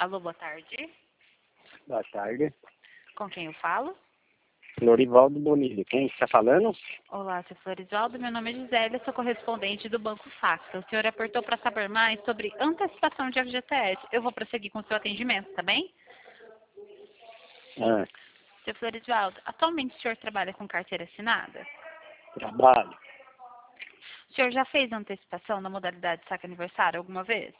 Alô, boa tarde. Boa tarde. Com quem eu falo? Florivaldo Bonilha. Quem está falando? Olá, seu Florisvaldo. Meu nome é Gisele, sou correspondente do Banco Facta. O senhor apertou para saber mais sobre antecipação de FGTS. Eu vou prosseguir com o seu atendimento, tá bem? Ah, Seu Florisvaldo, atualmente o senhor trabalha com carteira assinada? trabalho. O senhor já fez antecipação na modalidade saque aniversário alguma vez?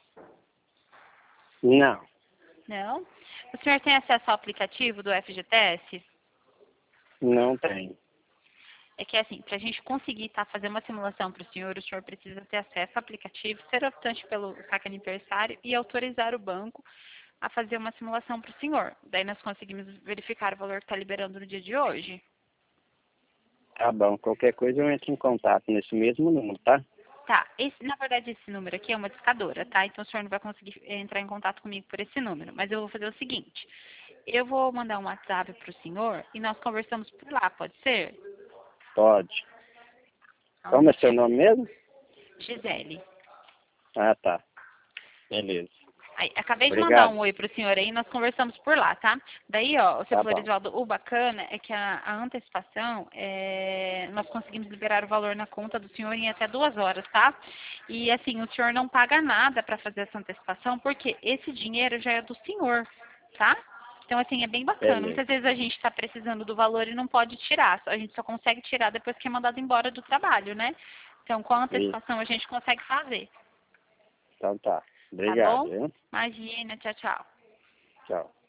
Não, Não? O senhor tem acesso ao aplicativo do FGTS? não tenho. É que assim, para a gente conseguir fazer uma simulação para o senhor precisa ter acesso ao aplicativo, ser optante pelo saque aniversário e autorizar o banco a fazer uma simulação para o senhor. Daí nós conseguimos verificar o valor que está liberando no dia de hoje. Tá bom. Qualquer coisa eu entro em contato nesse mesmo número, tá? Tá, na verdade esse número aqui é uma discadora, tá? Então o senhor não vai conseguir entrar em contato comigo por esse número. Mas eu vou fazer o seguinte, eu vou mandar um WhatsApp para o senhor e nós conversamos por lá, pode ser? Pode. Como é seu nome mesmo? Gisele. Ah, tá. Beleza. Aí, acabei de mandar Obrigado. um oi pro senhor aí, nós conversamos por lá, tá? Daí, ó, o seu Tá bom. Florisvaldo, o bacana é que a antecipação, nós conseguimos liberar o valor na conta do senhor em até 2 horas, tá? E assim, o senhor não paga nada para fazer essa antecipação, porque esse dinheiro já é do senhor, tá? Então, assim, é bem bacana. Beleza. Muitas vezes a gente está precisando do valor e não pode tirar. A gente só consegue tirar depois que é mandado embora do trabalho, né? Então, com a Isso. antecipação a gente consegue fazer. Então tá. Tá Obrigado, bom? viu? Imagina, tchau, tchau. Tchau.